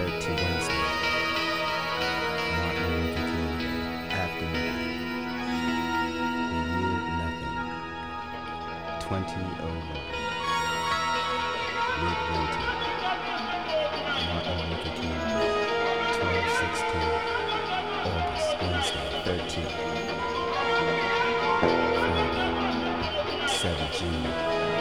to Wednesday, Martin Luther King Day, afternoon, the year nothing, 2001, midwinter, Martin Luther King Day, 12/16, August, Wednesday, 13th, Friday, 7 June.